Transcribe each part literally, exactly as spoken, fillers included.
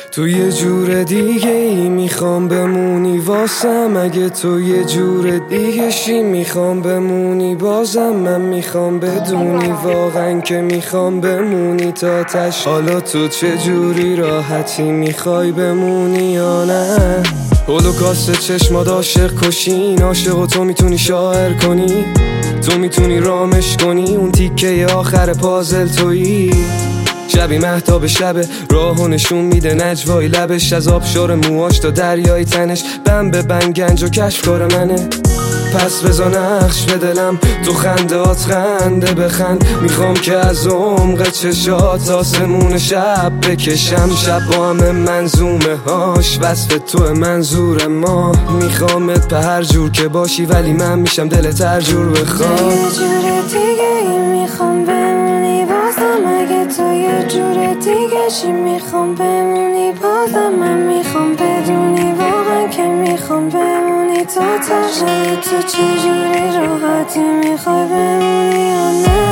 تو یه جور دیگه ای میخوام بمونی واسم، اگه تو یه جور دیگه شی میخوام بمونی بازم. من میخوام بدونی واقعا که میخوام بمونی تا تش. حالا تو چه جوری راحتی میخوای بمونی یا نه؟ هولوکاست چشمات عاشق کشین، عاشق و تو میتونی شاعر کنی، تو میتونی رامش کنی، اون تیکه آخر پازل تویی. شبی مهتاب شبه راهو نشون میده نجوای لبش، از آبشار موهاش تا دریای تنش، بم به بن گنج و کشف کار منه. پس بزا نقش به دلم تو خندات خنده بخند، میخوام که از عمق چشات آسمون شب بکشم. شب با همه منظومه هاش وصف تو منظور ما، میخوامت به هر جور که باشی ولی من میشم دلت هر جور بخوام. یه جور دیگه ای میخوام بمونی بازم، اگه تو یه جور دیگه شی میخوام بمونی بازم. من میخوام بدونی واقعا که میخوام بمونی تا ته. تو چجوری راحتی میخوای بمونی یا نه؟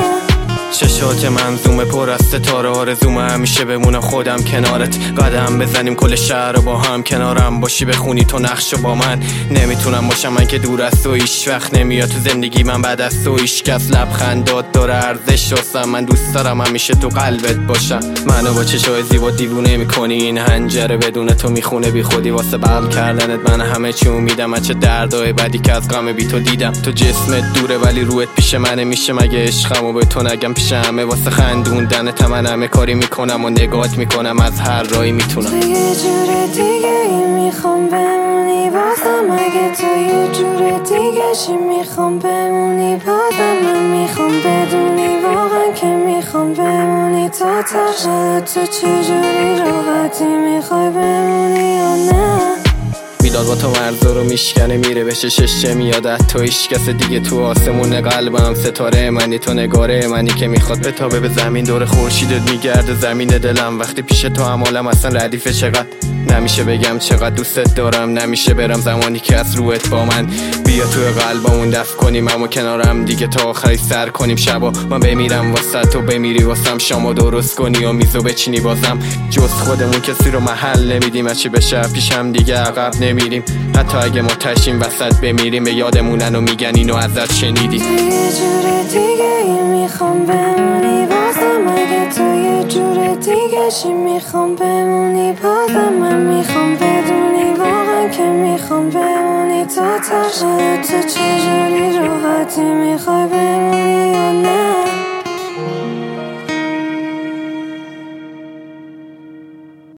چشات منظومه پر از ستاره، آرزومه همیشه بمونم خودم کنارت، قدم بزنیم کل شهر رو با هم، کنارم باشی بخونی تو نقشو با من. نمیتونم باشم من که دور از تو، هیچ وقت نمیاد تو زندگی من بعد از تو. هیچ کس لبخندات داره ارزش واسم، من دوست دارم همیشه تو قلبت باشم. منو با چشای زیبا دیوونه میکنی، این هنجره بدون تو میخونه بی خودی، واسه بغل کردنت من همه چی امیدم. من چه دردای بدی که از غم بی تو دیدم، تو جسمت دوره ولی روحت پیش منه، میشه مگه عشقمو به تو نگم پیش همه؟ واسه خندوندنت من همه کاری میکنم و نگاهت میکنم از هر راهی میتونم. تو یه جور دیگه ای میخوام بمونی بازم، اگه تو یه جور دیگه شی میخوام بمونی بازم. من میخوام بدونی واقعا که میخوام بمونی تا ته. تو چجوری راحتی میخوای بمونی یا نه؟ میداد با تو مرزا رو میشکنه میره به چشش، چه میاد از تو هیچ کس دیگه تو آسمون قلبم. ستاره منی تو نگاره منی که میخواد بتابه به زمین، دور خورشیدت میگرده زمین دلم. وقتی پیش تو هم حالم اصلا ردیفه، چقدر نمیشه بگم چقدر دوستت دارم، نمیشه برم زمانی که از روحت با من. بیا توی قلبمون دفن کنیم اما کنارم دیگه تا آخری سر کنیم شبا. من بمیرم واسه تو بمیری واسم، شامو درست کنی و میزو بچینی بازم. جز خودمون کسی رو محل نمیدیم، هرچی بشه پیش هم دیگه عقب نمیریم، حتی اگه ما تشیم وسط بمیریم به یادمونن و میگن اینو ازت شنیدی. تو یه جور دیگه ای میخوام بمونی بازم، اگه تو یه جور دیگه شی میخوام بمونی بازم. من میخوام بدونی واقعا که میخوام بمونی تا ته. تو چجوری راحتی میخوای